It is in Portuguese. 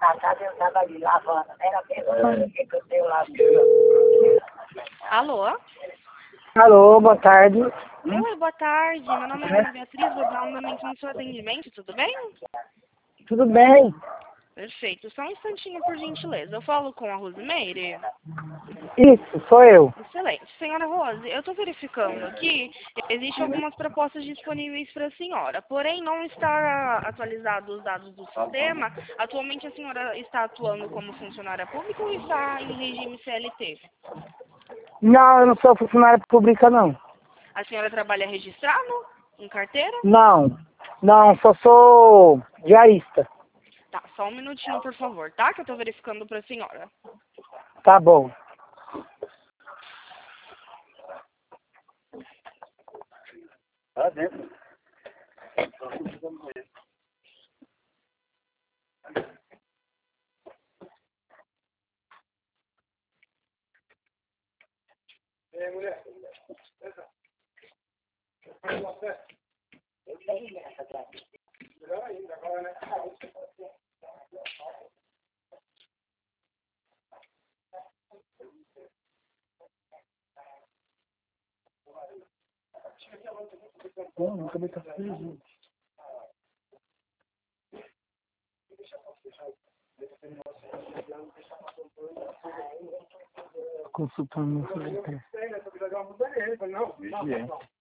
na casa, eu estava ali lavando. Era mesmo que eu dei lá. Alô? Alô, boa tarde. Oi, boa tarde. Meu nome é Ana Beatriz, vou dar um momento no seu atendimento, tudo bem? Tudo bem? Perfeito. Só um instantinho, por gentileza. Eu falo com a Rosimeire? Isso, sou eu. Excelente. Senhora Rose, eu estou verificando aqui, existem algumas propostas disponíveis para a senhora, porém não está atualizado os dados do sistema. Atualmente a senhora está atuando como funcionária pública ou está em regime CLT? Não, eu não sou funcionária pública, não. A senhora trabalha registrado em carteira? Não, só sou diarista. Tá, só um minutinho, por favor, tá? Que eu estou verificando para a senhora. Tá bom. Tá dentro. Mulher. Melhor ainda, agora, né? Não, acabei de ficar feliz. Consultando no CLT.